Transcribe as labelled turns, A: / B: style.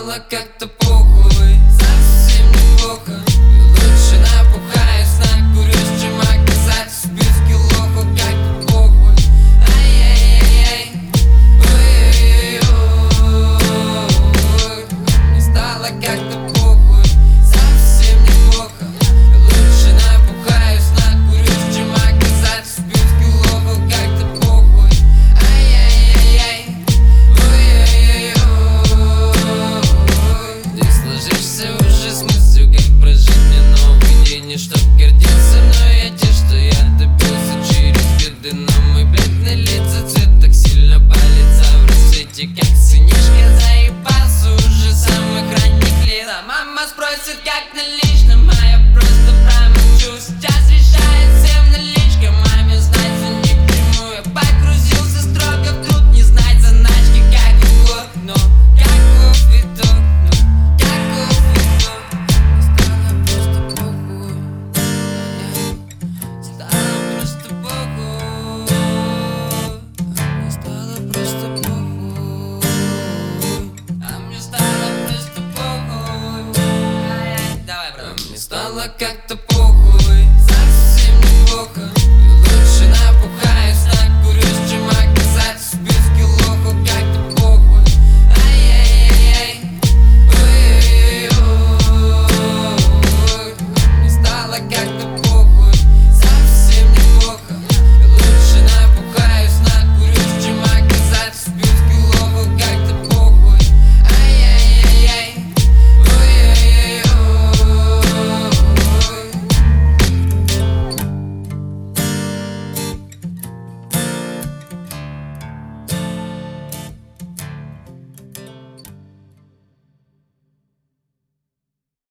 A: стало как-то похуй, совсем неплохо. И лучше напухаюсь, накурюсь, чем оказаться в списке лохов. Как-то похуй, ай-яй-яй-яй, ой-ой-ой. Мне стало как-то похуй, совсем неплохо. И лучше напухаюсь, накурюсь, чем оказаться в списке лохов. Как-то похуй, ай-яй-яй-яй, ой-ой-ой. Не сложишься уже с мыслью, как прожить мне новый день. Не чтоб гордиться, но я те, что я добился через беды. Но мой блядь на лица цвет так сильно палится в рассвете. Как сынишка заебался уже с самых ранних лет. А мама спросит, как на личном, а я просто промолчу. Сейчас решает всем наличка, маме знать за ни к чему. Я погрузился строго в труд, не знать заначки, как и год. Но каков итог, ну каков итог? Стало просто похуй, мне стало просто похуй, а мне стало просто похуй. Давай, брат. Мне стало как-то похуй.